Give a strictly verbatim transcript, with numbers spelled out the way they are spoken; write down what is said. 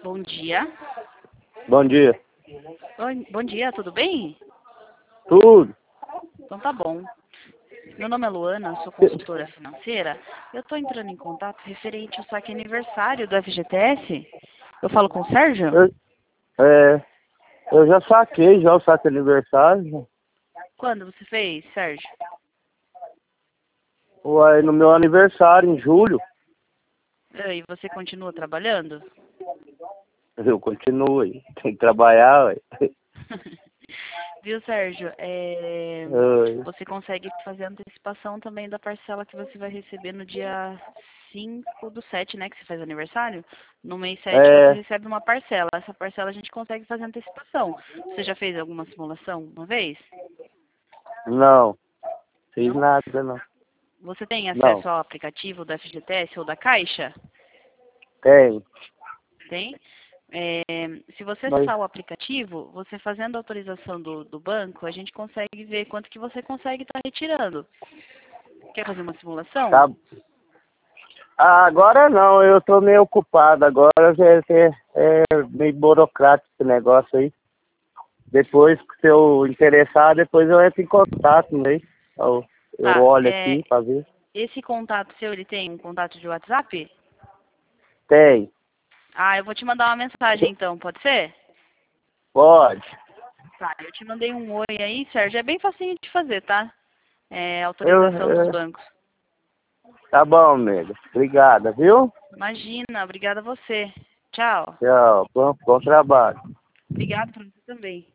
Bom dia. Bom dia. Oi, bom dia, tudo bem? Tudo. Então tá bom. Meu nome é Luana, sou consultora financeira. Eu estou entrando em contato referente ao saque aniversário do F G T S. Eu falo com o Sérgio? Eu, é, eu já saquei já o saque aniversário. Quando você fez, Sérgio? Uai, no meu aniversário, em julho. E você continua trabalhando? Eu continuo aí. Tem que trabalhar, ué. Viu, Sérgio? É, Oi. Você consegue fazer a antecipação também da parcela que você vai receber no dia cinco do sete, né? Que você faz aniversário. No mês sete você É, recebe uma parcela. Essa parcela a gente consegue fazer antecipação. Você já fez alguma simulação uma vez? não. Fiz Não? nada, não. Você tem Não. acesso ao aplicativo da F G T S ou da Caixa? Tem. Tem? É, se você Mas, acessar o aplicativo, você fazendo a autorização do, do banco, a gente consegue ver quanto que você consegue estar retirando. Quer fazer uma simulação? tá. Ah, agora não, eu tô meio ocupado. Agora é, é, é meio burocrático esse negócio aí. Depois, se eu interessar, depois eu entro em contato, né? Eu, eu Tá. olho É, aqui pra ver. esse contato seu, ele tem um contato de WhatsApp? Tem. Ah, eu vou te mandar uma mensagem então, pode ser? Pode. Tá, eu te mandei um oi aí, Sérgio. É bem facinho de fazer, tá? É Eu, autorização dos eu, bancos. tá bom, amiga. Obrigada, viu? Imagina, obrigada a você. Tchau. Tchau. Bom, bom trabalho. Obrigada pra você também.